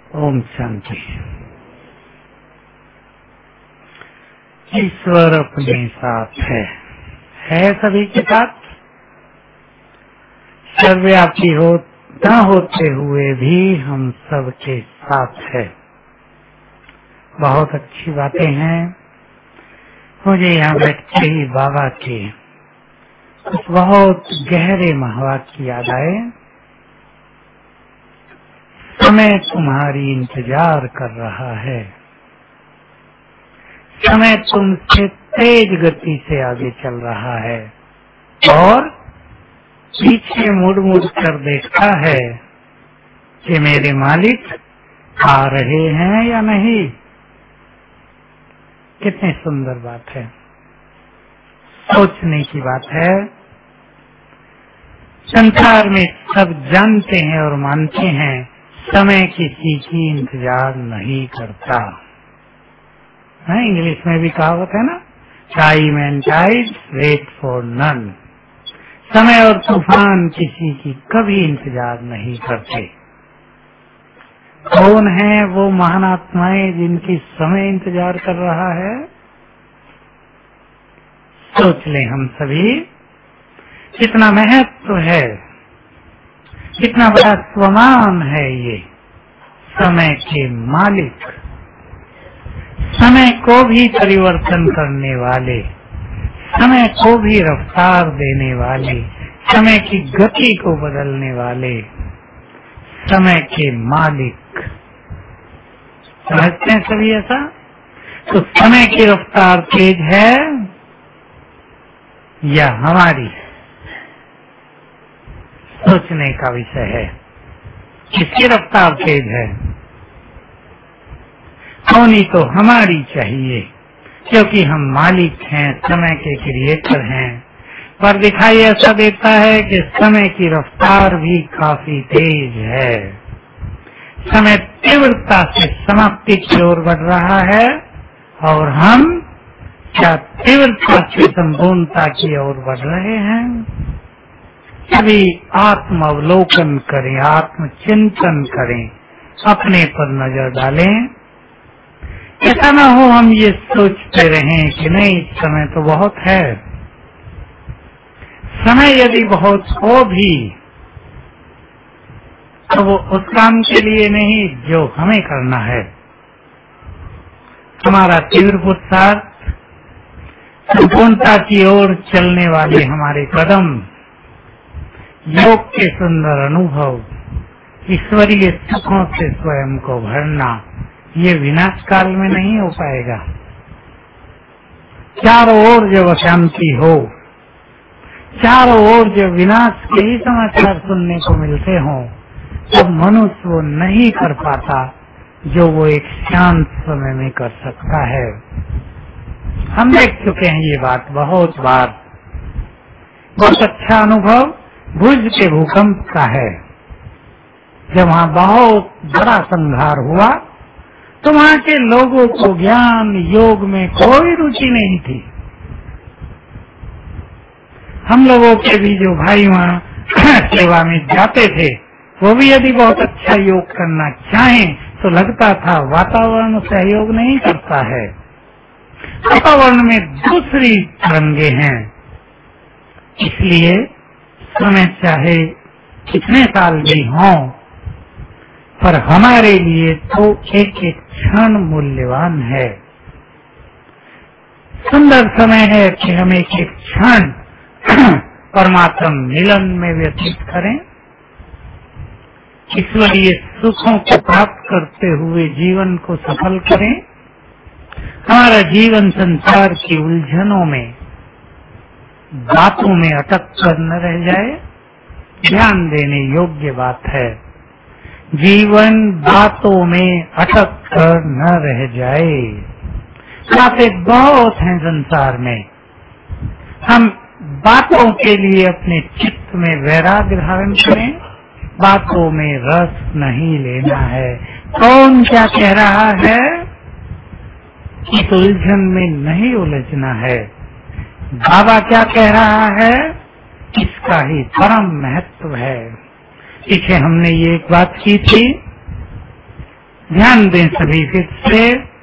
ओम शांति। ईश्वर अपने साथ है सभी के साथ। सर्वव्यापी न होते हुए भी हम सबके साथ है। बहुत अच्छी बातें हैं। मुझे यहाँ बैठते ही बाबा के कुछ बहुत गहरे महावाक्य याद आए। समय तुम्हारी इंतजार कर रहा है। समय तुमसे तेज गति से आगे चल रहा है और पीछे मुड़ मुड़ कर देखता है कि मेरे मालिक आ रहे हैं या नहीं। कितनी सुंदर बात है, सोचने की बात है। संसार में सब जानते हैं और मानते हैं समय किसी की इंतजार नहीं करता है। इंग्लिश में भी कहावत है ना, time and tide wait for none. समय और तूफान किसी की कभी इंतजार नहीं करते। कौन है वो महान आत्माएं जिनकी समय इंतजार कर रहा है? सोच लें हम सभी, कितना महत्व है, कितना बड़ा स्वमान है ये समय के मालिक, समय को भी परिवर्तन करने वाले, समय को भी रफ्तार देने वाले, समय की गति को बदलने वाले, समय के मालिक। समझते हैं सभी ऐसा? तो समय की रफ्तार तेज है या हमारी? सोचने का विषय है। किसकी रफ्तार तेज है? होनी तो हमारी चाहिए, क्योंकि हम मालिक हैं, समय के क्रिएटर हैं। पर दिखाई ऐसा देता है कि समय की रफ्तार भी काफी तेज है। समय तीव्रता से समाप्ति की ओर बढ़ रहा है और हम क्या तीव्रता से संपूर्णता की ओर बढ़ रहे हैं? सभी आत्म अवलोकन करें, आत्म चिंतन करें, अपने पर नजर डालें। ऐसा न हो हम ये सोचते रहें कि नहीं समय तो बहुत है। समय यदि बहुत हो भी तो वो उस काम के लिए नहीं जो हमें करना है। हमारा तीव्र पुरुषार्थ, संपूर्णता की ओर चलने वाले हमारे कदम, योग के सुंदर अनुभव, ईश्वरीय सुखों से स्वयं को भरना, ये विनाश काल में नहीं हो पाएगा। चारों ओर जब अशांति हो, चारों ओर जब विनाश के ही समाचार सुनने को मिलते हों, तब मनुष्य वो नहीं कर पाता जो वो एक शांत समय में कर सकता है। हम देख चुके हैं ये बात बहुत बार। बहुत अच्छा अनुभव भुज के भूकंप का है। जब वहाँ बहुत बड़ा संहार हुआ तो वहाँ के लोगों को ज्ञान योग में कोई रुचि नहीं थी। हम लोगों के भी जो भाई वहाँ सेवा में जाते थे, वो भी यदि बहुत अच्छा योग करना चाहें तो लगता था वातावरण सहयोग नहीं करता है। वातावरण में दूसरी तरंगे हैं। इसलिए समय चाहे कितने साल भी हों, पर हमारे लिए तो एक एक क्षण मूल्यवान है। सुंदर समय है कि हम एक एक क्षण परमात्मा मिलन में व्यतीत करें, ईश्वरीय सुखों को प्राप्त करते हुए जीवन को सफल करें। हमारा जीवन संसार की उलझनों में, बातों में अटक कर न रह जाए। ध्यान देने योग्य बात है, जीवन बातों में अटक कर न रह जाए। बातें बहुत हैं संसार में। हम बातों के लिए अपने चित्त में वैराग्य धारण करें, बातों में रस नहीं लेना है। कौन क्या कह रहा है, इस उलझन में नहीं उलझना है। बाबा क्या कह रहा है, इसका ही परम महत्व है। पीछे हमने ये एक बात की थी, ध्यान दें सभी फिर से,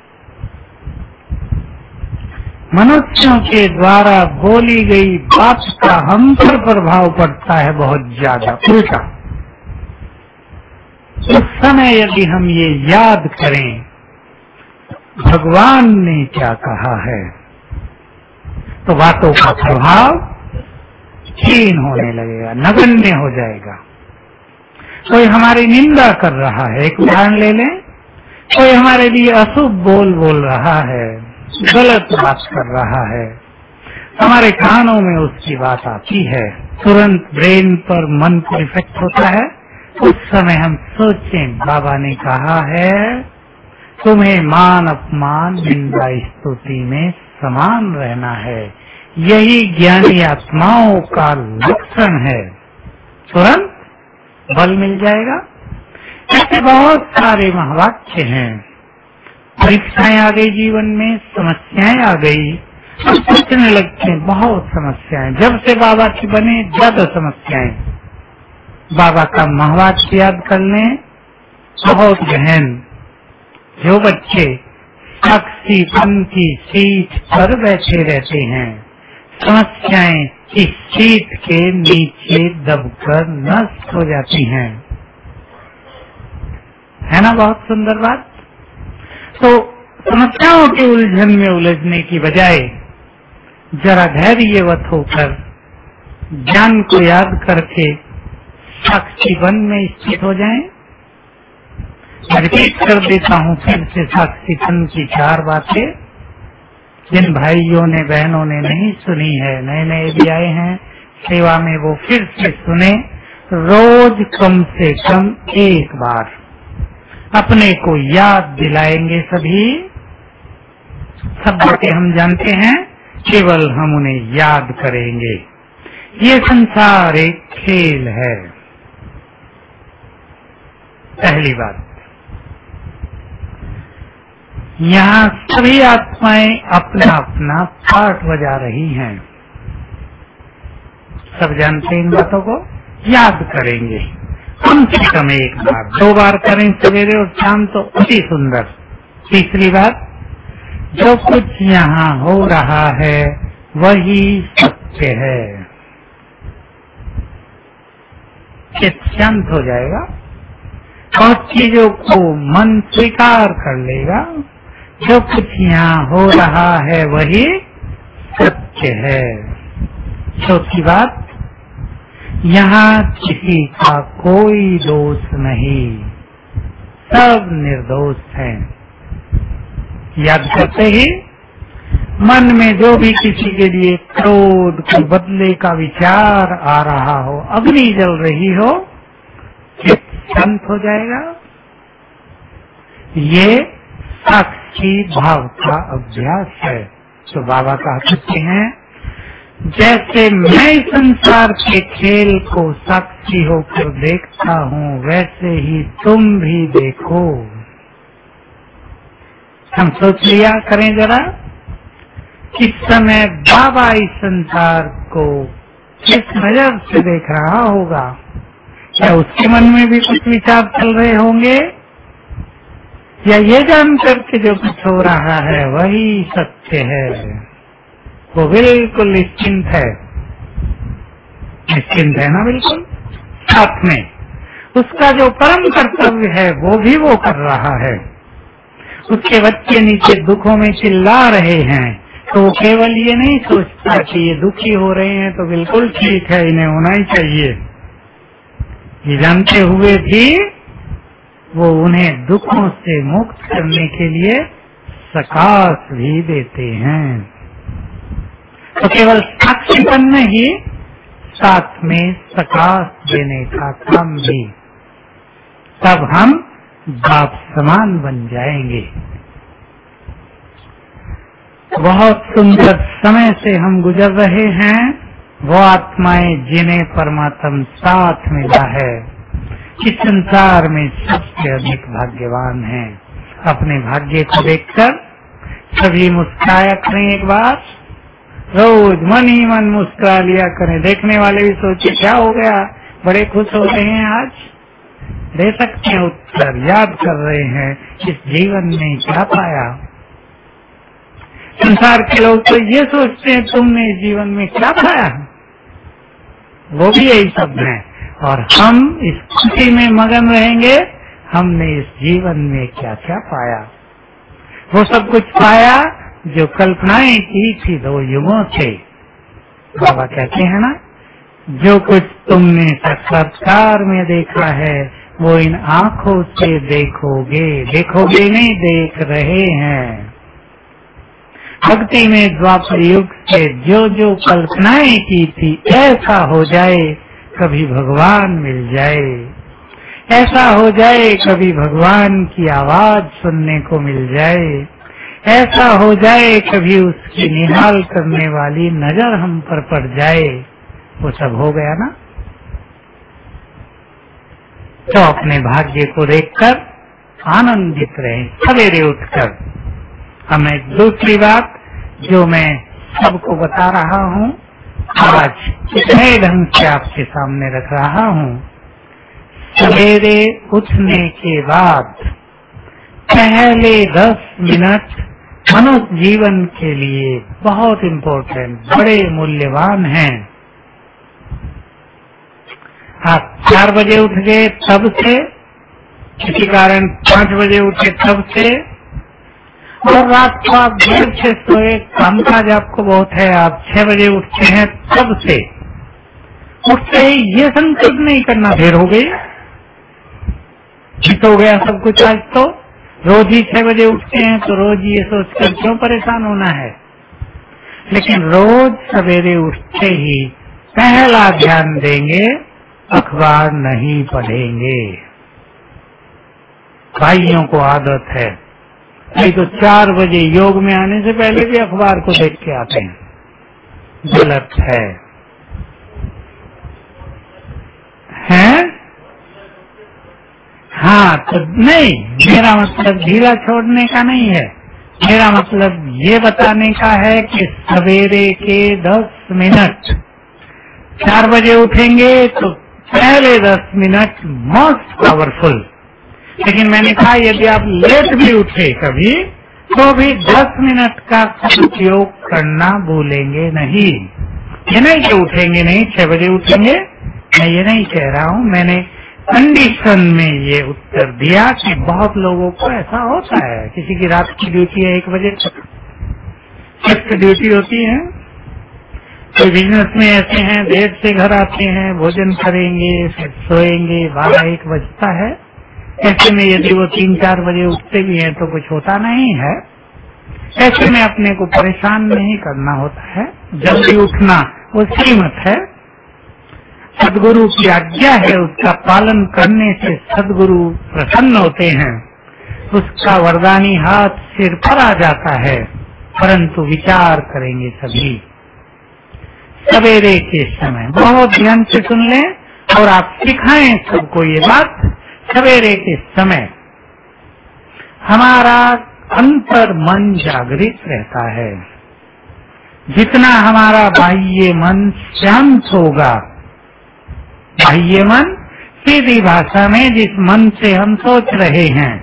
मनुष्यों के द्वारा बोली गई बात का हम पर प्रभाव पड़ता है बहुत ज्यादा उल्टा। उस समय यदि हम ये याद करें भगवान ने क्या कहा है, तो बातों का प्रभाव क्षीण होने लगेगा, नगण्य हो जाएगा। कोई हमारी निंदा कर रहा है, एक उदाहरण ले लें, कोई हमारे लिए अशुभ बोल रहा है, गलत बात कर रहा है, हमारे कानों में उसकी बात आती है, तुरंत ब्रेन पर, मन पर इफेक्ट होता है। उस समय हम सोचें बाबा ने कहा है तुम्हें मान अपमान निंदा स्तुति में समान रहना है, यही ज्ञानी आत्माओं का लक्षण है, तुरंत बल मिल जाएगा। ऐसे बहुत सारे महावाक्य हैं। परीक्षाएं आ गई जीवन में, समस्याएं आ गई, हम सोचने लगते हैं बहुत समस्याएं, जब से बाबा की बने ज्यादा समस्याएं। बाबा का महावाक्य याद कर लें, बहुत गहन। जो बच्चे साक्षीपन की सीट पर बैठे रहते हैं, समस्याएं इस सीट के नीचे दबकर नष्ट हो जाती हैं, है ना बहुत सुंदर बात। तो समस्याओं के उलझन में उलझने की बजाय जरा धैर्यवत होकर ज्ञान को याद करके साक्षीपन में स्थित हो जाएं। रिपीट कर देता हूँ फिर से साक्षीपन की 4 बातें, जिन भाइयों ने बहनों ने नहीं सुनी है, नए नए भी आए हैं सेवा में, वो फिर से सुने। रोज कम से कम एक बार अपने को याद दिलाएंगे। सभी सब बातें हम जानते हैं, केवल हम उन्हें याद करेंगे। ये संसार एक खेल है। पहली बात, यहाँ सभी आत्माएं अपना अपना पार्ट बजा रही हैं। सब जानते हैं इन बातों को, याद करेंगे कम से कम एक बार, 2 बार करें सवेरे और शाम तो अति सुंदर। तीसरी बात, जो कुछ यहाँ हो रहा है वही सत्य है। चित्त शांत हो जाएगा और चीजों को मन स्वीकार कर लेगा। जो कुछ यहाँ हो रहा है वही सत्य है। चौथी बात, यहाँ किसी का कोई दोष नहीं, सब निर्दोष हैं। याद करते ही मन में जो भी किसी के लिए क्रोध, कोई बदले का विचार आ रहा हो, अग्नि जल रही हो, चित्त शांत हो जाएगा। ये साक्षी भाव का अभ्यास है। तो बाबा कहते हैं जैसे मैं संसार के खेल को साक्षी होकर देखता हूँ, वैसे ही तुम भी देखो। हम सोच लिया करें जरा, इस समय बाबा इस संसार को किस नजर से देख रहा होगा? क्या उसके मन में भी कुछ विचार चल रहे होंगे, या ये जानकर के जो कुछ हो रहा है वही सत्य है? वो बिल्कुल निश्चिंत है, निश्चिंत है ना, बिल्कुल। साथ में उसका जो परम कर्तव्य है वो भी वो कर रहा है। उसके बच्चे नीचे दुखों में चिल्ला रहे हैं, तो वो केवल ये नहीं सोचता कि ये दुखी हो रहे हैं तो बिल्कुल ठीक है, इन्हें होना ही चाहिए। ये जानते हुए भी वो उन्हें दुखों से मुक्त करने के लिए सकाश भी देते हैं। तो केवल साक्षीपन नहीं, साथ में सकाश देने का काम भी, तब हम बाप समान बन जाएंगे। बहुत सुंदर समय से हम गुजर रहे हैं। वो आत्माएं जिन्हें परमात्मा साथ मिला है, इस संसार में सबसे अधिक भाग्यवान हैं। अपने भाग्य को देखकर सभी मुस्कुराया करें एक बार, रोज मन ही मन मुस्कुरा लिया करें। देखने वाले भी सोचे क्या हो गया, बड़े खुश हो रहे हैं आज, दे सकते हैं उत्तर, याद कर रहे हैं इस जीवन में क्या पाया। संसार के लोग तो ये सोचते हैं तुमने इस जीवन में क्या पाया, वो भी यही शब्द है। और हम इस खुशी में मगन रहेंगे हमने इस जीवन में क्या क्या पाया। वो सब कुछ पाया जो कल्पनाएं की थी 2 युगों से। बाबा कहते हैं ना, जो कुछ तुमने साक्षात्कार में देखा है वो इन आंखों से देखोगे, देखोगे नहीं देख रहे हैं। भक्ति में द्वापर युग से जो जो कल्पनाएं की थी ऐसा हो जाए कभी भगवान मिल जाए, ऐसा हो जाए कभी भगवान की आवाज सुनने को मिल जाए, ऐसा हो जाए कभी उसकी निहाल करने वाली नजर हम पर पड़ जाए। वो सब हो गया ना। तो अपने भाग्य को देखकर आनंदित रहे सवेरे उठकर। हमें दूसरी बात जो मैं सबको बता रहा हूँ, आज नए ढंग से आपके सामने रख रहा हूँ। सवेरे उठने के बाद पहले 10 मिनट मनुष्य जीवन के लिए बहुत इम्पोर्टेंट, बड़े मूल्यवान हैं। आप 4 बजे उठ गए तब से, किसी कारण 5 बजे उठे तब से, और रात को आप देर से सोए, कामकाज आपको बहुत है, आप 6 बजे उठते हैं तब से, उठते ही ये संकल्प नहीं करना देर हो गई, जीत हो गया सब कुछ। आज तो रोज ही 6 बजे उठते हैं तो रोज ये सोचकर क्यों परेशान होना है। लेकिन रोज सवेरे उठते ही पहला ध्यान देंगे, अखबार नहीं पढ़ेंगे। भाइयों को आदत है, नहीं तो 4 बजे योग में आने से पहले भी अखबार को देख के आते हैं, गलत है। हैं? हाँ, तो नहीं, मेरा मतलब ढीला छोड़ने का नहीं है, मेरा मतलब ये बताने का है कि सवेरे के 10 मिनट 4 बजे उठेंगे तो पहले 10 मिनट मोस्ट पावरफुल। लेकिन मैंने कहा यदि आप लेट भी उठे कभी तो भी 10 मिनट का उपयोग करना भूलेंगे नहीं। ये नहीं कि उठेंगे नहीं, 6 बजे उठेंगे, मैं ये नहीं कह रहा हूँ। मैंने कंडीशन में ये उत्तर दिया कि बहुत लोगों को ऐसा होता है, किसी की रात की ड्यूटी है 1 बजे तक, शिफ्ट ड्यूटी होती है, कोई बिजनेस में ऐसे हैं देर से घर आते हैं, भोजन करेंगे फिर सोएंगे, 12-1 बजता है। ऐसे में यदि वो 3-4 बजे उठते भी हैं तो कुछ होता नहीं है। ऐसे में अपने को परेशान नहीं करना होता है, जल्दी उठना वो श्रीमत है, सदगुरु की आज्ञा है, उसका पालन करने से सदगुरु प्रसन्न होते हैं, उसका वरदानी हाथ सिर पर आ जाता है। परंतु विचार करेंगे सभी सवेरे के समय, बहुत ध्यान से सुन लें और आप सिखाएं सबको ये बात। सवेरे के समय हमारा अंतर मन जागृत रहता है। जितना हमारा बाह्य मन शांत होगा, बाह्य मन सीधी भाषा में जिस मन से हम सोच रहे हैं,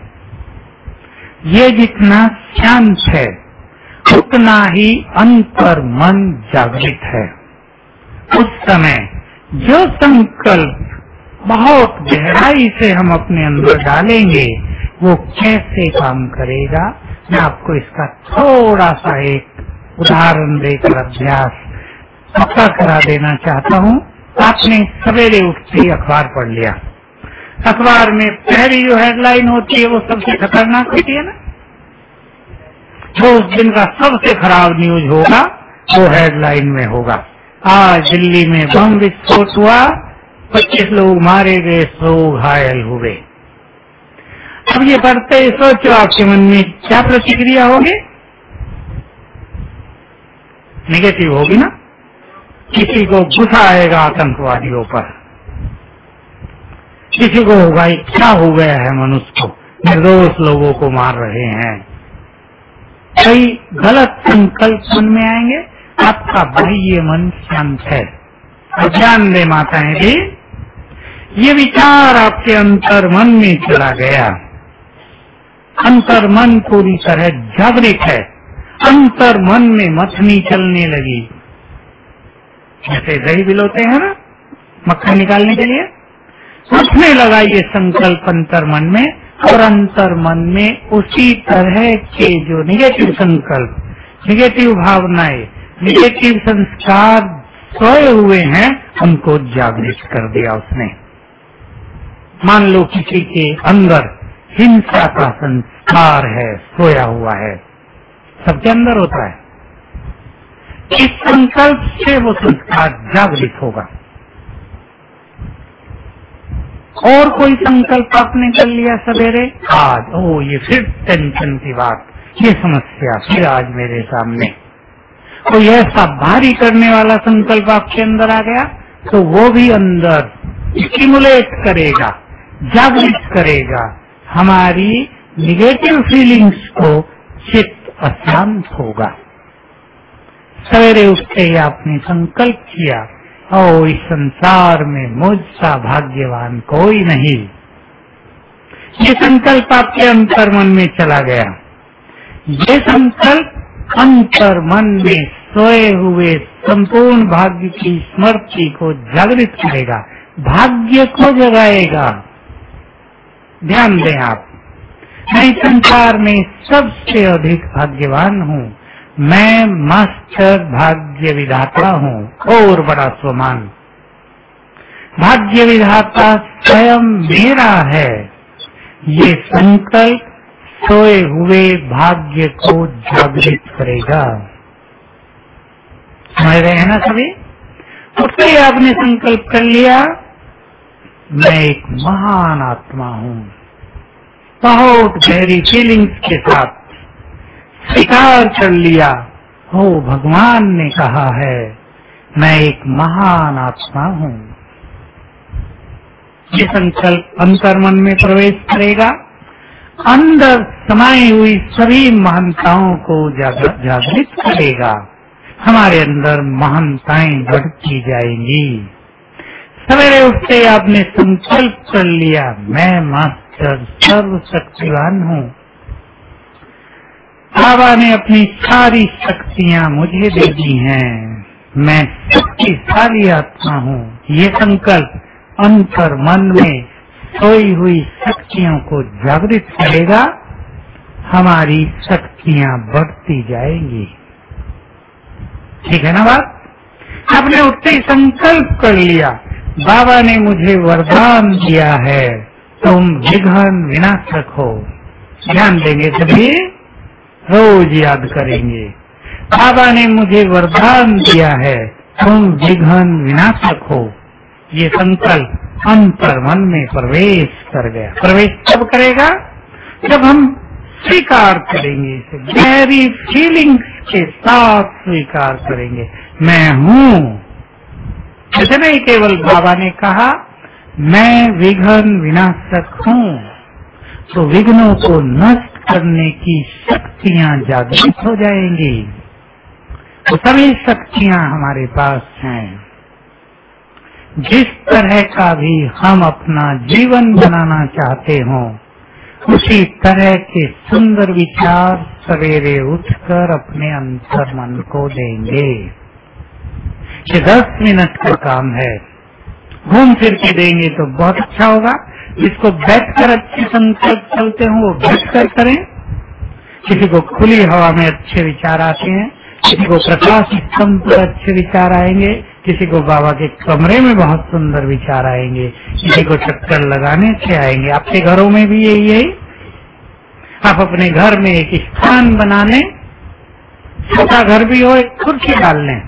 ये जितना शांत है उतना ही अंतर मन जागृत है। उस समय जो संकल्प बहुत गहराई से हम अपने अंदर डालेंगे वो कैसे काम करेगा, मैं आपको इसका थोड़ा सा एक उदाहरण देकर अभ्यास पक्का करा देना चाहता हूँ। आपने सवेरे उठते ही अखबार पढ़ लिया, अखबार में पहली जो हेडलाइन होती है वो सबसे खतरनाक होती है ना, जो उस दिन का सबसे खराब न्यूज होगा वो हेडलाइन में होगा, आज दिल्ली में बम विस्फोट हुआ, 25 लोग मारे गए, 100 घायल हुए। अब ये पढ़ते ही सोचो आपके मन में क्या प्रतिक्रिया होगी? नेगेटिव होगी ना। किसी को गुस्सा आएगा आतंकवादियों पर, किसी को होगा क्या हो गया है मनुष्य को, निर्दोष लोगों को मार रहे हैं। कई गलत संकल्प मन में आएंगे। आपका बाह्य मन शांत है। और ध्यान दे माताएं भी, ये विचार आपके अंतर मन में चला गया। अंतर मन पूरी तरह जागृत है। अंतर मन में मथनी चलने लगी, जैसे दही बिलोते हैं ना मक्खन निकालने के लिए, उठने लगा ये संकल्प अंतर मन में, और अंतर मन में उसी तरह के जो निगेटिव संकल्प, निगेटिव भावनाएं, निगेटिव संस्कार सोए हुए हैं, उनको जागृत कर दिया उसने। मान लो किसी के अंदर हिंसा का संस्कार है, सोया हुआ है, सबके अंदर होता है। इस संकल्प से वो संस्कार जागृत होगा। और कोई संकल्प आपने कर लिया सवेरे, आज ये फिर टेंशन की बात, ये समस्या फिर आज मेरे सामने, कोई ऐसा भारी करने वाला संकल्प आपके अंदर आ गया, तो वो भी अंदर स्टिमुलेट करेगा, जागृत करेगा हमारी निगेटिव फीलिंग्स को। चित्त अशांत होगा। सवेरे उठते ही आपने संकल्प किया, इस संसार में मुझसा भाग्यवान कोई नहीं। ये संकल्प आपके अंतर मन में चला गया। ये संकल्प अंतर मन में सोए हुए संपूर्ण भाग्य की स्मृति को जागृत करेगा, भाग्य को जगाएगा। ध्यान दें आप, मैं संसार में सबसे अधिक भाग्यवान हूँ, मैं मास्टर भाग्य विधाता हूँ। और बड़ा स्वमान, भाग्य विधाता स्वयं मेरा है। ये संकल्प सोए हुए भाग्य को जागृत करेगा। समझ रहे हैं ना सभी? उठते ही आपने संकल्प कर लिया, मैं एक महान आत्मा हूँ, बहुत गहरी फीलिंग्स के साथ स्वीकार कर लिया, भगवान ने कहा है मैं एक महान आत्मा हूँ। ये संकल्प अंतर्मन में प्रवेश करेगा, अंदर समाई हुई सभी महानताओं को जागृत करेगा। हमारे अंदर महानताएं बढ़ती जाएंगी। सवेरे उठते आपने संकल्प कर लिया, मैं मास्टर सर्वशक्तिवान हूँ, बाबा ने अपनी सारी शक्तियाँ मुझे दे दी हैं, मैं शक्तिशाली आत्मा हूँ। ये संकल्प अंतर मन में सोई हुई शक्तियों को जागृत करेगा, हमारी शक्तियाँ बढ़ती जाएंगी। ठीक है ना बात? आपने उठते ही संकल्प कर लिया, बाबा ने मुझे वरदान दिया है, तुम विघ्न विनाशक हो। ध्यान देंगे सभी, रोज याद करेंगे, बाबा ने मुझे वरदान दिया है, तुम विघ्न विनाशक हो। ये संकल्प अंतर मन में प्रवेश कर गया। प्रवेश कब करेगा? जब हम स्वीकार करेंगे, इसे गहरी फीलिंग्स के साथ स्वीकार करेंगे, मैं हूँ। ऐसे नहीं केवल बाबा ने कहा मैं विघ्न विनाशक हूँ, तो विघ्नों को नष्ट करने की शक्तियाँ जागृत हो जाएंगी। तो सभी शक्तियाँ हमारे पास हैं। जिस तरह का भी हम अपना जीवन बनाना चाहते हो, उसी तरह के सुंदर विचार सवेरे उठकर अपने अंतर मन को देंगे। ये 10 मिनट का काम है, घूम फिर के देंगे तो बहुत अच्छा होगा। जिसको बैठकर अच्छे संकल्प चलते हो वो बैठकर करें। किसी को खुली हवा में अच्छे विचार आते हैं, किसी को प्रकाश स्तंभ पर अच्छे विचार आएंगे, किसी को बाबा के कमरे में बहुत सुंदर विचार आएंगे, किसी को चक्कर लगाने से आएंगे। आपके घरों में भी यही, आप अपने घर में एक स्थान बना लें, छोटा घर भी हो, एक कुर्सी डाल लें,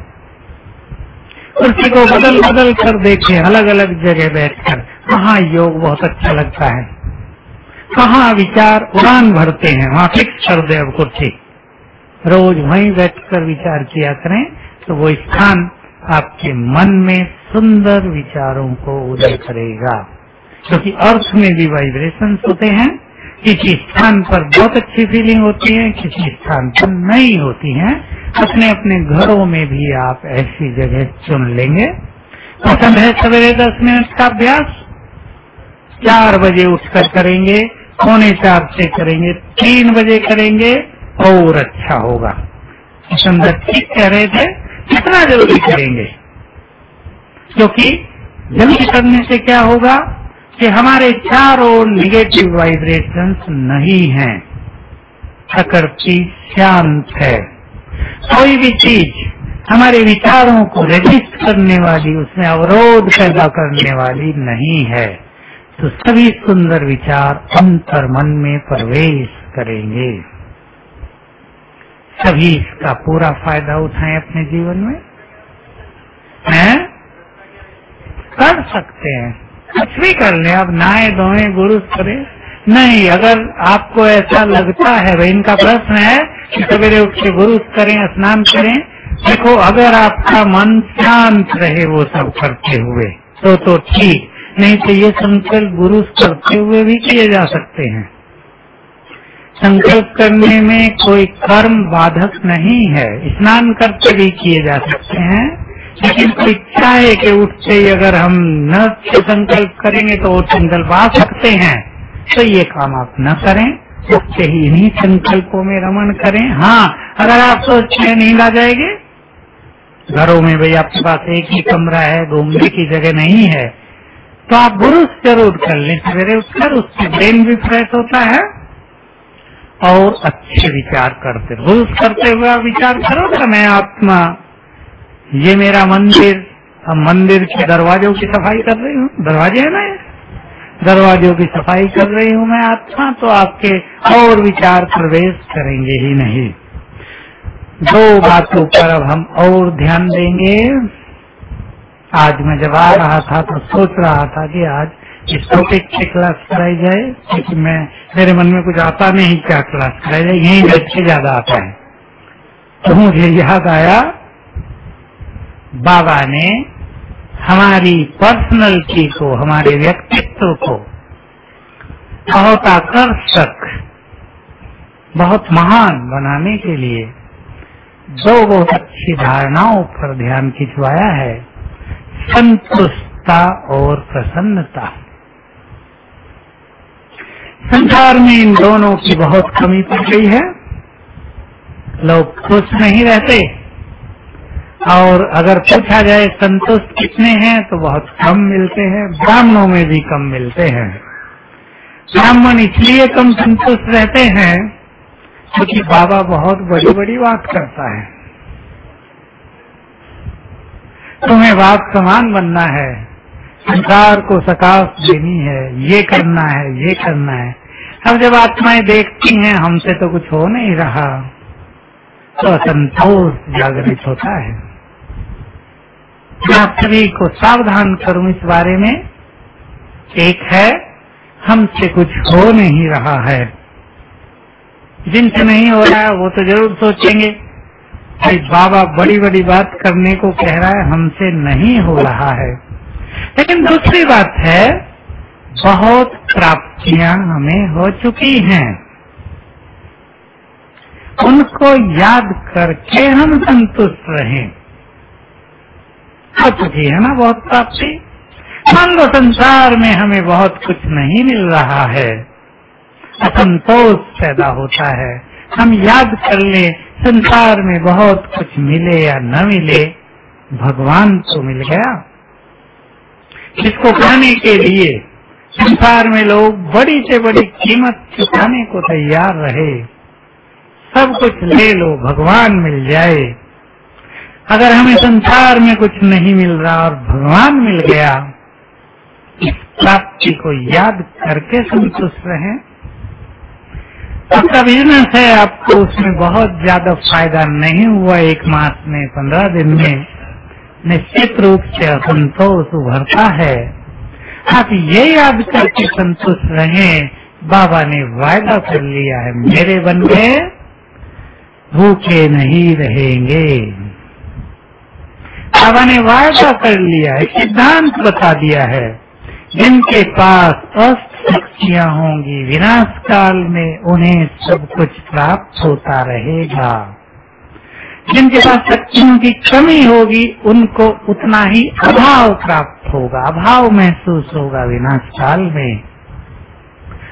कुर्सी को बदल बदल कर देखें, अलग अलग जगह बैठकर। कहाँ योग बहुत अच्छा लगता है, कहाँ विचार उड़ान भरते हैं, वहाँ फिक्स कर दे अब कुर्सी, रोज वहीं बैठकर विचार किया करें, तो वो स्थान आपके मन में सुंदर विचारों को उदय करेगा। क्योंकि अर्थ में भी वाइब्रेशंस होते हैं, किसी स्थान पर बहुत अच्छी फीलिंग होती है, किसी स्थान पर नहीं होती है। अपने अपने घरों में भी आप ऐसी जगह चुन लेंगे। पसंद है सवेरे 10 मिनट का अभ्यास, 4 बजे उठकर करेंगे, 3:45 से करेंगे, 3 बजे करेंगे और अच्छा होगा। सुंदर ठीक कह रहे थे, कितना जल्दी करेंगे, क्योंकि जल्दी करने से क्या होगा कि हमारे चारों निगेटिव वाइब्रेशंस नहीं हैं, प्रकृति शांत है। कोई भी चीज हमारे विचारों को रेजिस्ट करने वाली, उसमें अवरोध पैदा करने वाली नहीं है। तो सभी सुंदर विचार अंतर मन में प्रवेश करेंगे। सभी इसका पूरा फायदा उठाएं अपने जीवन में, हैं? कर सकते हैं, कुछ भी कर लें। अब नहाए धोए गुरु करें नहीं, अगर आपको ऐसा लगता है, भाई इनका प्रश्न है कि सवेरे उठ के गुरु करें, स्नान करें, देखो अगर आपका मन शांत रहे वो सब करते हुए तो ठीक, नहीं तो ये संकल्प गुरु करते हुए भी किए जा सकते हैं। संकल्प करने में कोई कर्म बाधक नहीं है, स्नान करके भी किए जा सकते हैं, लेकिन कोई चाहे कि उठते ही अगर हम न संकल्प करेंगे तो वो संकल्प आ सकते हैं, तो ये काम आप न करें, उठते ही इन्हीं संकल्पों में रमण करें। हाँ, अगर आप सोचते हैं नींद आ जाएगी, घरों में भाई आपके पास एक ही कमरा है, घूमने की जगह नहीं है, तो आप बुरुश जरूर कर लें सवेरे उठकर, उससे ब्रेन भी फ्रेश होता है और अच्छे विचार करते। बुरुश करते हुए आप विचार करो ना, मैं आत्मा, ये मेरा मंदिर, अब मंदिर के दरवाजों की सफाई कर रही हूँ, दरवाजे है ना, दरवाजों की सफाई कर रही हूँ मैं आत्मा, तो आपके और विचार प्रवेश करेंगे ही नहीं। 2 बातों पर अब हम और ध्यान देंगे। आज मैं जब आ रहा था तो सोच रहा था कि आज इस टॉपिक की क्लास कराई जाए, क्योंकि मेरे मन में कुछ आता नहीं क्या क्लास कराई जाए, यहीं बैठ के ज्यादा आता है। तो मुझे याद आया, बाबा ने हमारी पर्सनैलिटी को, हमारे व्यक्तित्व को बहुत आकर्षक, बहुत महान बनाने के लिए 2 बहुत अच्छी धारणाओं पर ध्यान खिंचवाया है, संतुष्टता और प्रसन्नता। संसार में इन दोनों की बहुत कमी पड़ गई है, लोग खुश नहीं रहते, और अगर पूछा जाए संतुष्ट कितने हैं तो बहुत कम मिलते हैं, ब्राह्मणों में भी कम मिलते हैं। ब्राह्मण इसलिए कम संतुष्ट रहते हैं क्योंकि बाबा बहुत बड़ी बड़ी बात करता है, तुम्हें बाप समान बनना है, संसार को सकाश देनी है, ये करना है, ये करना है। अब जब आत्माएं देखती हैं हमसे तो कुछ हो नहीं रहा, तो असंतोष जागृत होता है। मैं आप सभी को सावधान करूं इस बारे में। एक है, हमसे कुछ हो नहीं रहा है, जिनसे नहीं हो रहा है वो तो जरूर सोचेंगे भाई बाबा बड़ी बड़ी बात करने को कह रहा है, हमसे नहीं हो रहा है। लेकिन दूसरी बात है, बहुत प्राप्तियां हमें हो चुकी हैं, उनको याद करके हम संतुष्ट रहें। हो चुकी है ना बहुत प्राप्ति। मान लो संसार में हमें बहुत कुछ नहीं मिल रहा है, असंतोष पैदा होता है, हम याद कर ले संसार में बहुत कुछ मिले या न मिले, भगवान तो मिल गया, जिसको पाने के लिए संसार में लोग बड़ी से बड़ी कीमत चुकाने को तैयार रहे। सब कुछ ले लो, भगवान मिल जाए। अगर हमें संसार में कुछ नहीं मिल रहा और भगवान मिल गया, इस प्राप्ति को याद करके संतुष्ट रहें। आपका बिजनेस है, आपको उसमें बहुत ज्यादा फायदा नहीं हुआ, 1 मास में, 15 दिन में, निश्चित रूप से असंतोष उभरता है। आप ये याद करके संतुष्ट रहें, बाबा ने वायदा कर लिया है, मेरे बन गए भूखे नहीं रहेंगे। बाबा ने वायदा कर लिया है, सिद्धांत बता दिया है, जिनके पास अष्ट शक्तियां होंगी विनाश काल में उन्हें सब कुछ प्राप्त होता रहेगा। जिनके पास शक्तियों की कमी होगी उनको उतना ही अभाव प्राप्त होगा, अभाव महसूस होगा विनाश काल में।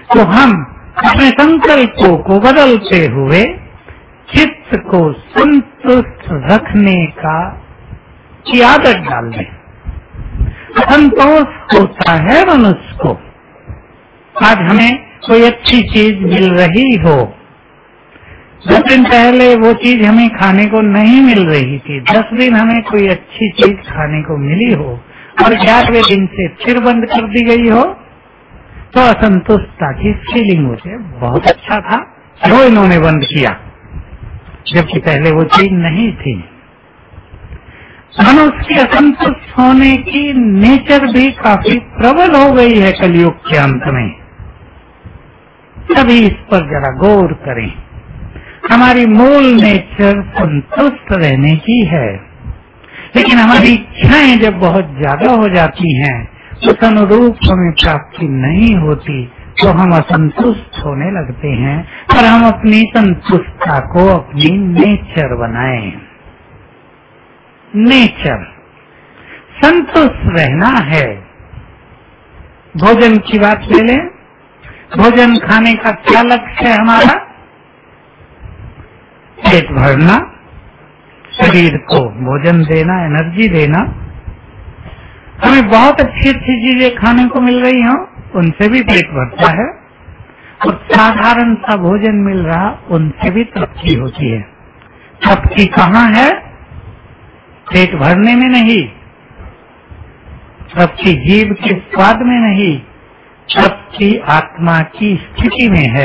तो हम अपने संकल्पों को बदलते हुए चित्त को संतुष्ट रखने की आदत डाल दें। संतोष होता है मनुष्य को। आज हमें कोई अच्छी चीज मिल रही हो, 10 दिन पहले वो चीज हमें खाने को नहीं मिल रही थी, 10 दिन हमें कोई अच्छी चीज खाने को मिली हो और 11वें दिन से फिर बंद कर दी गई हो, तो असंतुष्टता की फीलिंग होती है। बहुत अच्छा था, क्यों इन्होंने बंद किया, जबकि पहले वो चीज नहीं थी। मनुष्य के असंतुष्ट होने की नेचर भी काफी प्रबल हो गई है कलयुग के अंत में। तभी इस पर जरा गौर करें। हमारी मूल नेचर संतुष्ट रहने की है, लेकिन हमारी इच्छाएं जब बहुत ज्यादा हो जाती हैं, उस अनुरूप हमें प्राप्ति नहीं होती, तो हम असंतुष्ट होने लगते हैं। पर हम अपनी संतुष्टता को अपनी नेचर बनाएं। नेचर संतुष्ट रहना है। भोजन की बात ले लें। भोजन खाने का क्या लक्ष्य है हमारा? पेट भरना, शरीर को भोजन देना, एनर्जी देना। हमें बहुत अच्छी अच्छी चीजें खाने को मिल रही हो, उनसे भी पेट भरता है, और साधारण सा भोजन मिल रहा, उनसे भी तृप्ति होती है। तृप्ति कहाँ है? पेट भरने में नहीं, तृप्ति जीव के स्वाद में नहीं, तृप्ति आत्मा की स्थिति में है।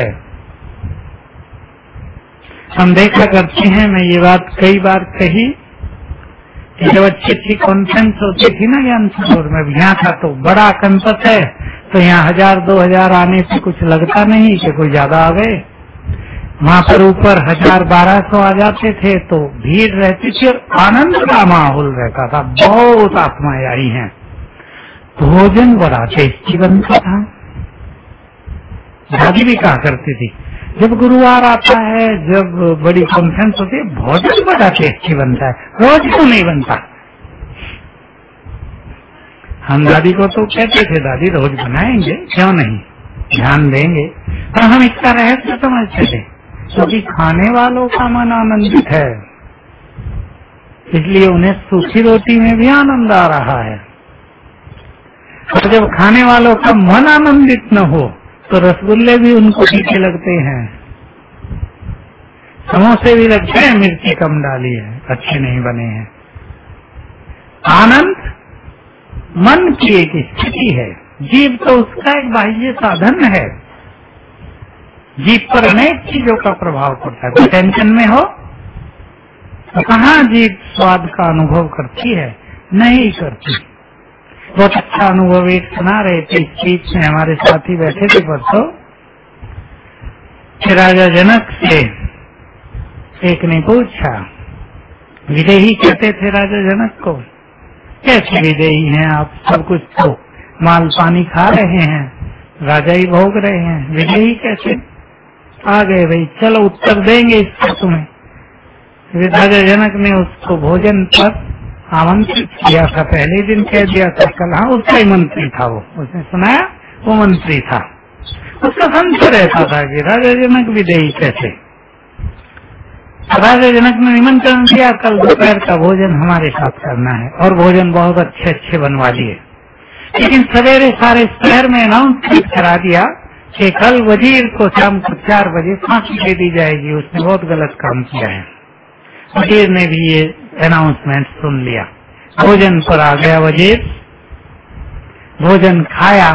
हम देखा करते हैं, मैं ये बात कई बार कही कि जब अच्छी अच्छी कॉन्फ्रेंस होती थी ना ज्ञान सरोवर में, यहाँ था तो बड़ा कैंपस है, तो यहाँ 1000-2000 आने से कुछ लगता नहीं कि कोई ज्यादा आ गए। वहाँ पर ऊपर 1000-1200 आ जाते थे तो भीड़ रहती थी और आनंद का माहौल रहता था। बहुत आत्माएं आई हैं। भोजन बड़ा टेस्टी बनता था। दादी भी कहा करती थी, जब गुरुवार आता है, जब बड़ी कॉन्फ्रेंस होती है, भोजन बड़ा टेस्टी बनता है, रोज क्यों नहीं बनता? हम दादी को तो कहते थे, दादी रोज बनाएंगे, क्यों नहीं, ध्यान देंगे। पर हम इसका रहस्य समझते थे, क्योंकि खाने वालों का मन आनंदित है, इसलिए उन्हें सूखी रोटी में भी आनंद आ रहा है। और जब खाने वालों का मन आनंदित न हो, तो रसगुल्ले भी उनको तीखे लगते हैं, समोसे भी लगते हैं मिर्ची कम डाली है, अच्छे नहीं बने हैं। आनंद मन की एक स्थिति है। जीव तो उसका एक बाह्य साधन है। जीव पर अनेक चीजों का प्रभाव पड़ता है। तो टेंशन में हो तो कहाँ जीव स्वाद का अनुभव करती है? नहीं करती। बहुत अच्छा अनुभव एक सुना रहे थे इस बीच में, हमारे साथी बैठे थे परसों, राजा जनक से एक ने पूछा, विदेही कहते थे राजा जनक को, कैसे विदेही हैं आप, सब कुछ तो माल पानी खा रहे हैं, राजा ही भोग रहे हैं, विदेही कैसे? आ गए भाई, चलो उत्तर देंगे इसका तुम्हें। राजा जनक ने उसको भोजन पर आमंत्रित किया था, पहले दिन कह दिया था कल, हाँ उसका ही मंत्री था वो, उसने सुनाया वो मंत्री था। उसका संशय रहता था कि राजा जनक विदेही कैसे। राजा जनक ने निमंत्रण दिया, कल दोपहर का भोजन हमारे साथ करना है, और भोजन बहुत अच्छे अच्छे बनवा लिए। लेकिन सवेरे सारे शहर में अनाउंसमेंट करा दिया कि कल वजीर को शाम को 4 बजे फांसी दे दी जाएगी, उसने बहुत गलत काम किया है। वजीर ने भी ये अनाउंसमेंट सुन लिया। भोजन पर आ गया वजीर, भोजन खाया।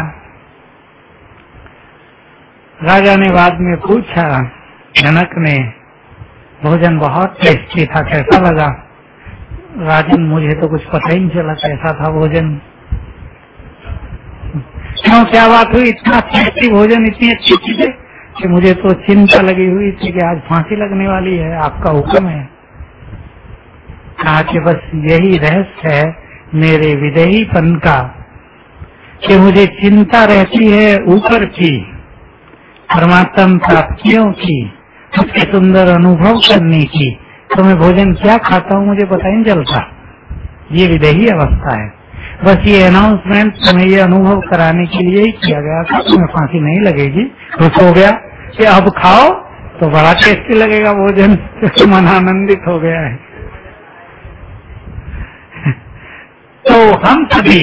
राजा ने बाद में पूछा जनक ने, भोजन बहुत टेस्टी था, कैसा लगा? राजन, मुझे तो कुछ पता ही नहीं चला कैसा था भोजन। क्यों, क्या बात हुई? इतना टेस्टी भोजन, इतनी अच्छी चीजें कि मुझे तो चिंता लगी हुई थी कि आज फांसी लगने वाली है, आपका हुक्म है। कहा कि बस यही रहस्य है मेरे विदेहीपन का, कि मुझे चिंता रहती है ऊपर की, परमात्म प्राप्तियों की, उसके सुंदर अनुभव करने की, तो मैं भोजन क्या खाता हूँ मुझे पता ही नहीं चलता। ये विदेही अवस्था है। बस ये अनाउंसमेंट तुम्हें ये अनुभव कराने के लिए ही किया गया था, तुम्हें फांसी नहीं लगेगी। खुश हो गया कि अब खाओ तो बड़ा टेस्टी लगेगा भोजन, मन आनंदित हो गया है। तो हम सभी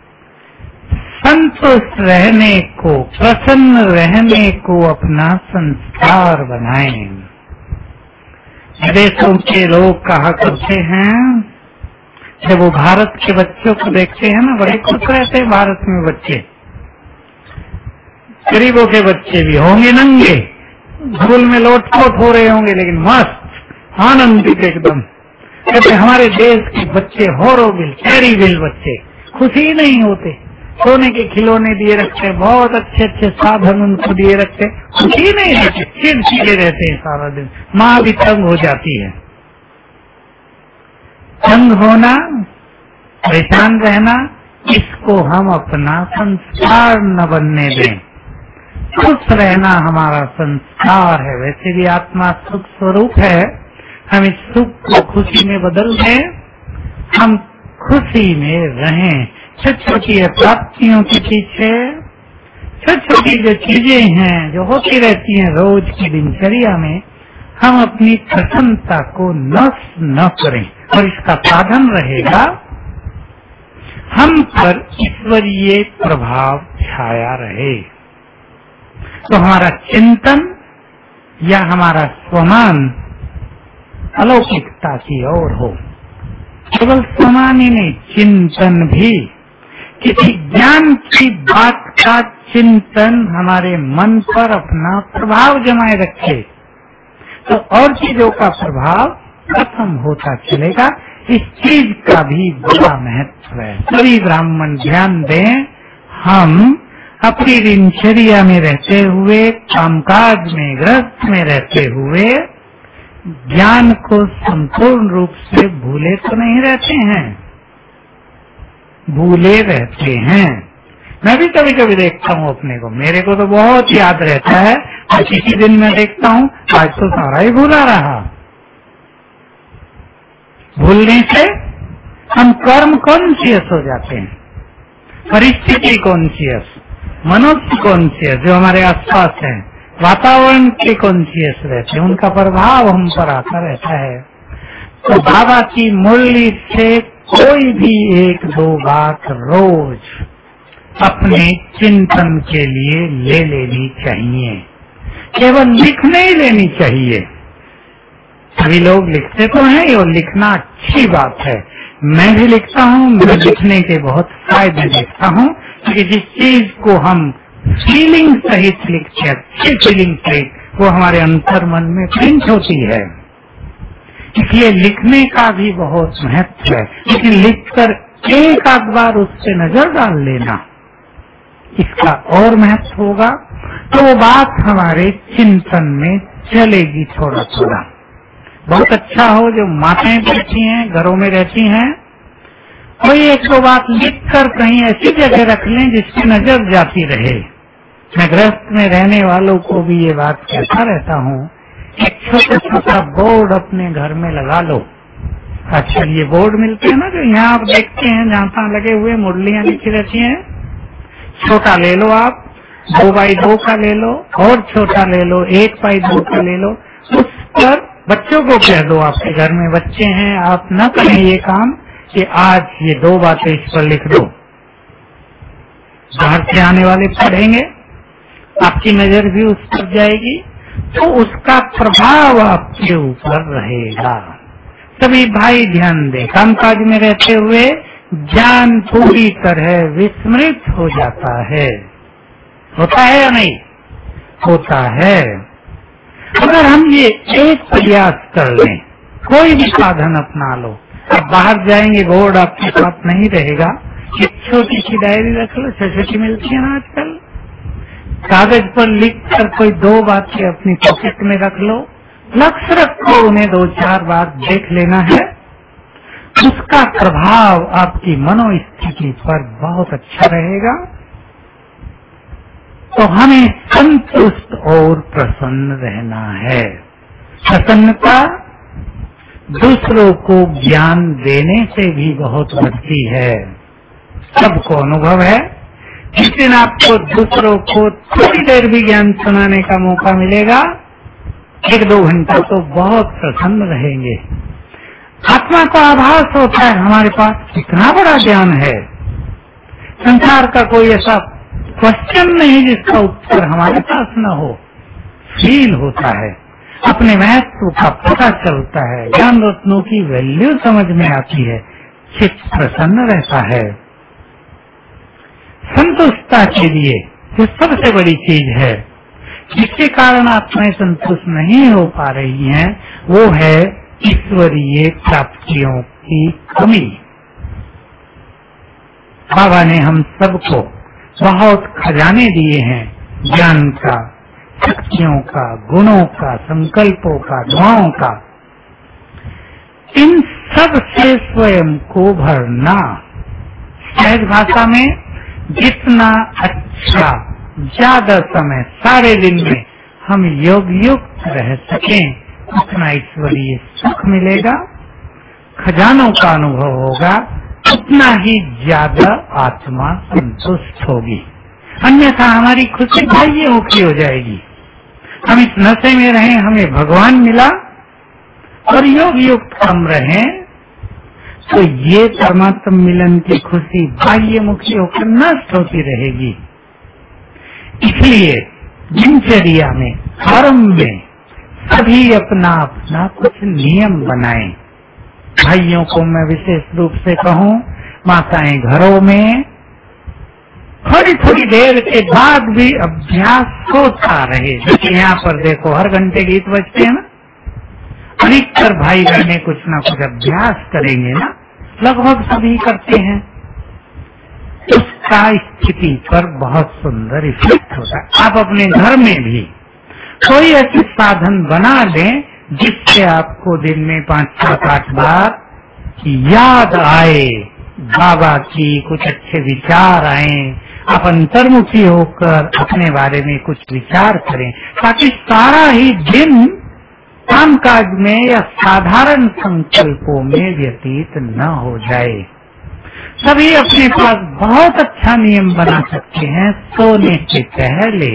संतुष्ट रहने को, प्रसन्न रहने को अपना संस्कार बनाएं। विदेशों के लोग कहा करते हैं, जब वो भारत के बच्चों को देखते हैं ना, बड़े खुश रहते हैं भारत में बच्चे। गरीबों के बच्चे भी होंगे नंगे, धूल में लोटपोट हो रहे होंगे, लेकिन मस्त आनंदित एकदम। कहते हमारे देश के बच्चे होरोबिल टेरिबिल बच्चे खुशी नहीं होते, सोने के खिलौने दिए रखते, बहुत अच्छे अच्छे साधन उनको दिए रखते, खुशी नहीं रहते, चिड़चिड़े रहते हैं सारा दिन। माँ भी तंग हो जाती है। तंग होना, परेशान रहना, इसको हम अपना संस्कार न बनने दें। खुश रहना हमारा संस्कार है। वैसे भी आत्मा सुख स्वरूप है, हम इस सुख को खुशी में बदल दें, हम खुशी में रहें। छोटी छोटी प्राप्तियों के पीछे छोटी छोटी जो चीजें हैं जो होती रहती हैं रोज की दिनचर्या में, हम अपनी प्रसन्नता को नष्ट न करें। और इसका साधन रहेगा हम पर ईश्वरीय प्रभाव छाया रहे। तो हमारा चिंतन या हमारा स्वमान अलौकिकता की ओर हो। केवल स्वमान ही नहीं, चिंतन भी, किसी ज्ञान की बात का चिंतन हमारे मन पर अपना प्रभाव जमाए रखे, तो और चीजों का प्रभाव खत्म होता चलेगा। इस चीज का भी बड़ा महत्व है। सभी ब्राह्मण ध्यान दें, हम अपनी दिनचर्या में रहते हुए, कामकाज में ग्रस्त में रहते हुए ज्ञान को संपूर्ण रूप से भूले तो नहीं रहते हैं, भूले रहते हैं। मैं भी कभी कभी देखता हूँ अपने को, मेरे को तो बहुत याद रहता है, और किसी दिन मैं देखता हूँ आज तो सारा ही भूला रहा। भूलने से हम कर्म कॉन्शियस हो जाते हैं, परिस्थिति कॉन्शियस, मनुष्य कॉन्शियस जो हमारे आसपास है, वातावरण के कॉन्शियस रहते हैं, उनका प्रभाव हम पर आता रहता है। तो बाबा की मुरली से कोई भी एक दो बात रोज अपने चिंतन के लिए ले लेनी चाहिए। केवल लिखने ही लेनी चाहिए। सभी लोग लिखते तो हैं और लिखना अच्छी बात है, मैं भी लिखता हूँ। मैं लिखने के बहुत फायदे देखता हूँ, क्योंकि जिस चीज को हम फीलिंग सहित लिखते हैं, अच्छी फीलिंग सहित, वो हमारे अंतर मन में प्रिंट होती है। इसलिए लिखने का भी बहुत महत्व है, लेकिन लिखकर एक आध बार उस पर नजर डाल लेना, इसका और महत्व होगा। तो वो बात हमारे चिंतन में चलेगी थोड़ा थोड़ा। बहुत अच्छा हो जो माताएं बैठी हैं, घरों में रहती हैं, कोई एक दो बात लिख कर कहीं ऐसी जगह रख लें जिसकी नजर जाती रहे। मैं गृहस्थ में रहने वालों को भी ये बात कहता रहता हूँ, एक छोटा छोटा बोर्ड अपने घर में लगा लो। अच्छा, ये बोर्ड मिलते हैं ना जो यहाँ आप देखते हैं, जहाँ तहाँ लगे हुए मुरलियाँ लिखी रहती हैं। छोटा ले लो आप, 2x2 का ले लो, और छोटा ले लो, 1x2 का ले लो। उस पर बच्चों को कह दो, आपके घर में बच्चे हैं, आप न करें ये काम कि आज ये 2 बातें इस पर लिख दो। बाहर से आने वाले पढ़ेंगे, आपकी नजर भी उस पर जाएगी, तो उसका प्रभाव आपके ऊपर रहेगा। सभी भाई ध्यान दें, कामकाज में रहते हुए ज्ञान पूरी तरह विस्मृत हो जाता है। होता है या नहीं? होता है। अगर हम ये एक प्रयास कर लें, कोई भी साधन अपना लो, अब बाहर जाएंगे बोर्ड आपके साथ नहीं रहेगा, एक छोटी सी डायरी रख लो, छोटी मिलती है ना आजकल, कागज पर लिख कर कोई 2 बातें अपनी पॉकेट में रख लो, लक्ष्य रखो, उन्हें 2-4 बार देख लेना है। उसका प्रभाव आपकी मनोस्थिति पर बहुत अच्छा रहेगा। तो हमें संतुष्ट और प्रसन्न रहना है। प्रसन्नता दूसरों को ज्ञान देने से भी बहुत बढ़ती है। सबको अनुभव है। जिस दिन आपको दूसरों को थोड़ी देर भी ज्ञान सुनाने का मौका मिलेगा, 1-2 घंटा, तो बहुत प्रसन्न रहेंगे। आत्मा को आभास होता है हमारे पास कितना बड़ा ज्ञान है। संसार का कोई ऐसा क्वेश्चन नहीं जिसका उत्तर हमारे पास न हो। फील होता है, अपने महत्व का पता चलता है, ज्ञान रत्नों की वैल्यू समझ में आती है, चित्त प्रसन्न रहता है। संतुष्टता के लिए जो सबसे बड़ी चीज है, जिसके कारण आत्माएं संतुष्ट नहीं हो पा रही हैं, वो है ईश्वरीय प्राप्तियों की कमी। बाबा ने हम सबको बहुत खजाने दिए हैं, ज्ञान का, शक्तियों का, गुणों का, संकल्पों का, दुआओं का। इन सब से स्वयं को भरना, सहज भाषा में जितना अच्छा ज्यादा समय सारे दिन में हम योग युक्त रह सकें, उतना ईश्वरीय सुख मिलेगा, खजानों का अनुभव होगा, उतना ही ज्यादा आत्मा संतुष्ट होगी। अन्यथा हमारी खुशी बाह्यमुखी हो जाएगी। हम इस नशे में रहें, हमें भगवान मिला और योग युक्त हम रहें, तो ये परमात्म मिलन की खुशी बाह्यमुखी होकर नष्ट होती रहेगी। इसलिए दिनचर्या में, कर्म में सभी अपना अपना कुछ नियम बनाएं। भाइयों को मैं विशेष रूप से कहूँ, माताएं घरों में थोड़ी थोड़ी देर के बाद भी अभ्यास होता रहे। जैसे यहाँ पर देखो, हर घंटे गीत बजते हैं ना, अधिकतर भाई बहने कुछ ना कुछ अभ्यास करेंगे ना, लगभग सभी करते हैं। उसका स्थिति पर बहुत सुंदर इफेक्ट होता है। आप अपने घर में भी कोई ऐसे साधन बना लें जिससे आपको दिन में 5-7-8 बार याद आए, बाबा की कुछ अच्छे विचार आए, आप अंतर्मुखी होकर अपने बारे में कुछ विचार करें, ताकि सारा ही दिन कामकाज में या साधारण संकल्पों में व्यतीत न हो जाए। सभी अपने पास बहुत अच्छा नियम बना सकते हैं। सोने से पहले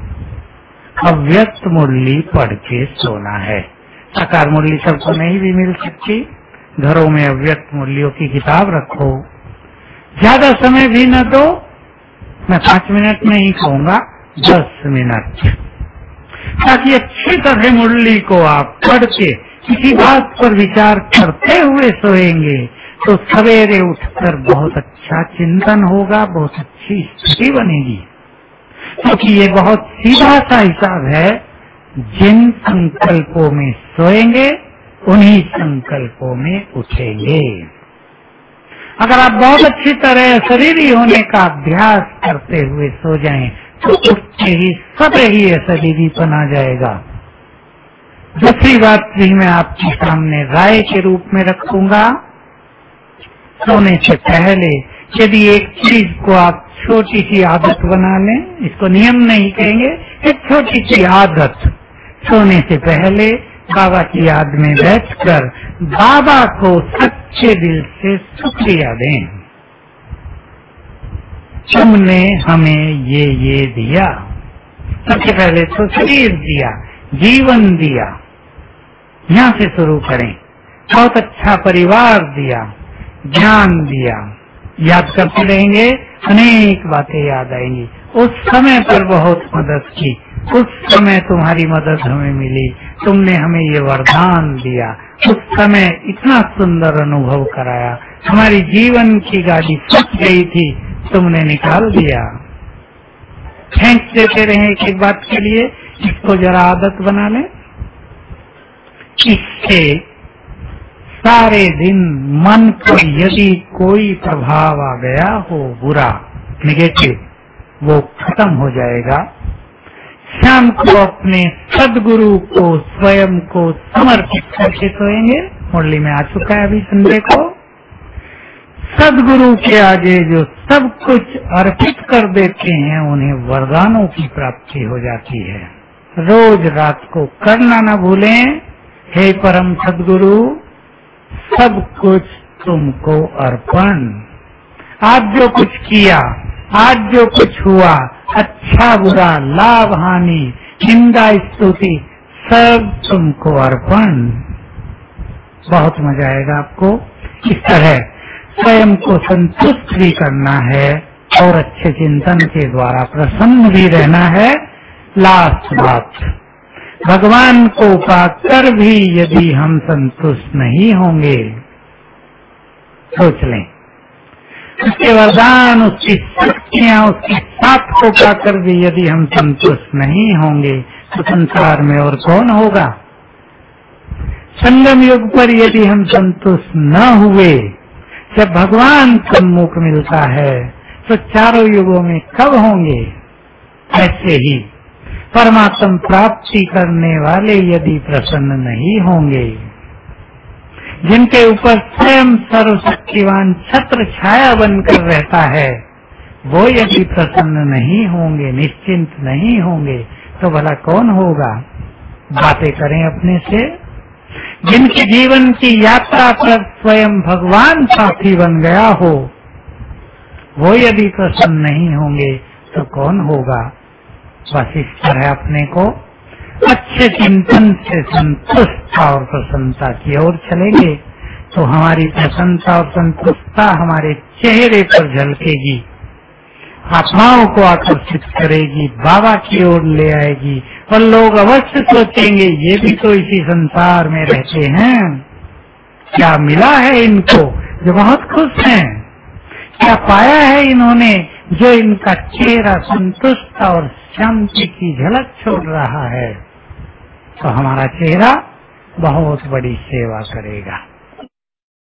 अव्यक्त मुरली पढ़ के सोना है। साकार मुरली सबको नहीं भी मिल सकती, घरों में अव्यक्त मुरलियों की किताब रखो। ज्यादा समय भी न दो, मैं 5 मिनट नहीं कहूँगा, 10 मिनट, ताकि अच्छी तरह मुरली को आप पढ़ के किसी बात पर विचार करते हुए सोएंगे तो सवेरे उठकर बहुत अच्छा चिंतन होगा, बहुत अच्छी स्थिति बनेगी। क्योंकि ये बहुत सीधा सा हिसाब है, जिन संकल्पों में सोएंगे उन्हीं संकल्पों में उठेंगे। अगर आप बहुत अच्छी तरह शरीरी होने का अभ्यास करते हुए सो जाएं, तो उठते ही सब ही शरीरीपन आ जाएगा। दूसरी बात भी मैं आपके सामने राय के रूप में रखूंगा। सोने से पहले यदि एक चीज को आप छोटी सी आदत बना लें, इसको नियम नहीं कहेंगे, एक छोटी सी आदत, सोने से पहले बाबा की याद में बैठकर बाबा को सच्चे दिल से शुक्रिया दें, तुमने हमें ये दिया। सबसे पहले तो शरीर दिया, जीवन दिया, यहाँ से शुरू करें। बहुत अच्छा परिवार दिया, ज्ञान दिया, याद करते रहेंगे, अनेक बातें याद आएंगी। उस समय पर बहुत मदद की, उस समय तुम्हारी मदद हमें मिली, तुमने हमें ये वरदान दिया, उस समय इतना सुंदर अनुभव कराया, हमारी जीवन की गाड़ी फंस गई थी, तुमने निकाल दिया। थैंक्स देते रहे एक एक बात के लिए। इसको जरा आदत बना लें। इससे सारे दिन मन पर यदि कोई प्रभाव आ गया हो बुरा, नेगेटिव, वो खत्म हो जाएगा। शाम को अपने सदगुरु को, स्वयं को समर्पित करके सोएंगे। मुरली में आ चुका है अभी संडे को। सदगुरु के आगे जो सब कुछ अर्पित कर देते हैं, उन्हें वरदानों की प्राप्ति हो जाती है। रोज रात को करना न भूलें, हे परम सदगुरु, सब कुछ तुमको अर्पण। आज जो कुछ किया, आज जो कुछ हुआ, अच्छा बुरा, लाभ हानि, निंदा स्तुति, सब तुमको अर्पण। बहुत मजा आएगा आपको। इस तरह स्वयं को संतुष्ट भी करना है और अच्छे चिंतन के द्वारा प्रसन्न भी रहना है। लास्ट बात, भगवान को पाकर भी यदि हम संतुष्ट नहीं होंगे, सोच लें, उसके वरदान, उसकी शक्तियां, उसके साथ को पाकर भी यदि हम संतुष्ट नहीं होंगे तो संसार में और कौन होगा। संगम युग पर यदि हम संतुष्ट न हुए, जब भगवान सम्मुख मिलता है तो चारों युगों में कब होंगे। ऐसे ही परमात्म प्राप्ति करने वाले यदि प्रसन्न नहीं होंगे, जिनके ऊपर स्वयं सर्वशक्तिवान छत्र छाया बनकर रहता है, वो यदि प्रसन्न नहीं होंगे, निश्चिंत नहीं होंगे, तो भला कौन होगा। बातें करें अपने से। जिनके जीवन की यात्रा पर स्वयं भगवान साथी बन गया हो, वो यदि प्रसन्न नहीं होंगे तो कौन होगा। बस इस तरह अपने को अच्छे चिंतन से संतुष्टता और प्रसन्नता की ओर चलेंगे तो हमारी प्रसन्नता और संतुष्टता हमारे चेहरे पर झलकेगी, आत्माओं को आकर्षित करेगी, बाबा की ओर ले आएगी और लोग अवश्य सोचेंगे ये भी तो इसी संसार में रहते हैं, क्या मिला है इनको जो बहुत खुश हैं, क्या पाया है इन्होंने जो इनका चेहरा संतुष्ट और शांति की झलक छोड़ रहा है। तो हमारा चेहरा बहुत बड़ी सेवा करेगा।